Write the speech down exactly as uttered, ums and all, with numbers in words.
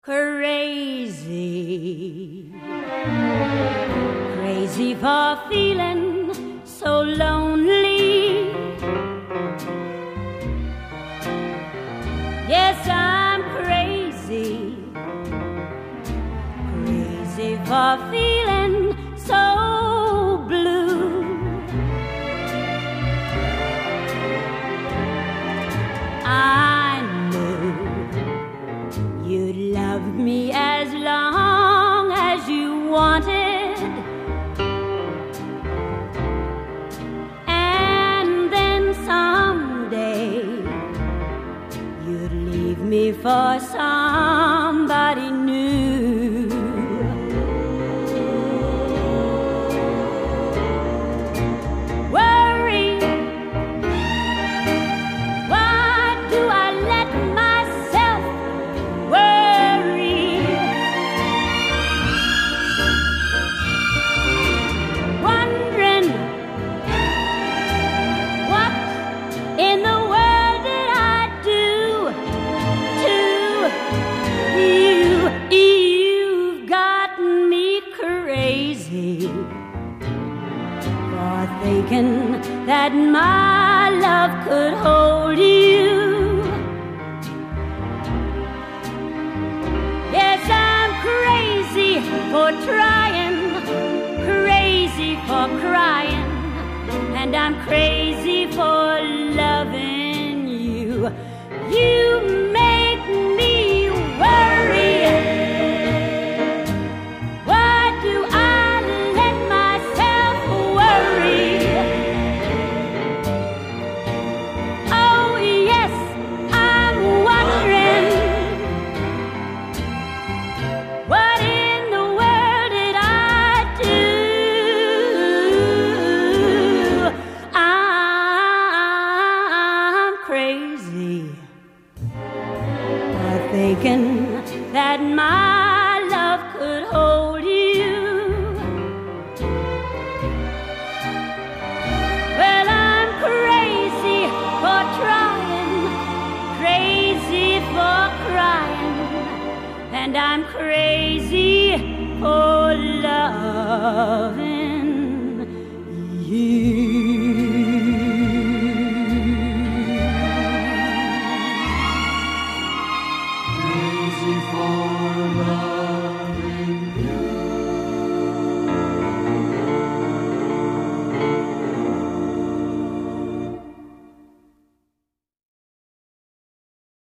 Crazy, crazy for feeling so lonely. Yes, I'm crazy, crazy for feeling so blue. I knew you'd love me as long as you wanted, and then someday you'd leave me for somebody new. Worry, why do I let myself worry? Wondering what in the world did I do to you? You've gotten me crazy for thinking that my love could hold you. Yes, I'm crazy for trying, crazy for crying, and I'm crazy for loving you. You make me worry. Why do I let myself worry? Oh yes, I'm wondering what in the world did I do? I'm crazy for thinking that my love could hold you. Well, I'm crazy for trying, crazy for crying, and I'm crazy for loving you.